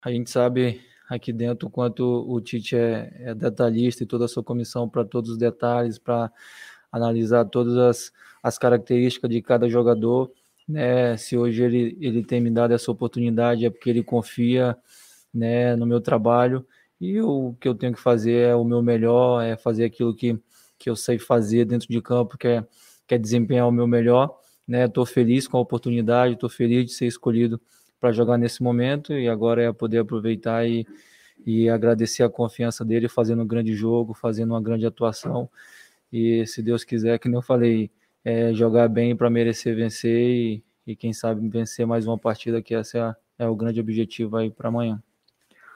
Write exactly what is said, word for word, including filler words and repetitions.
A gente sabe aqui dentro o quanto o Tite é, é detalhista e toda a sua comissão para todos os detalhes, para analisar todas as, as características de cada jogador, né? Se hoje ele, ele tem me dado essa oportunidade é porque ele confia, né, no meu trabalho, e o que eu tenho que fazer é o meu melhor, é fazer aquilo que, que eu sei fazer dentro de campo, que é, que é desempenhar o meu melhor, né? Estou feliz com a oportunidade, estou feliz de ser escolhido para jogar nesse momento, e agora é poder aproveitar e, e agradecer a confiança dele, fazendo um grande jogo, fazendo uma grande atuação, e se Deus quiser, que nem eu falei, é, jogar bem para merecer vencer e, e quem sabe vencer mais uma partida, que essa é, a, é o grande objetivo aí para amanhã.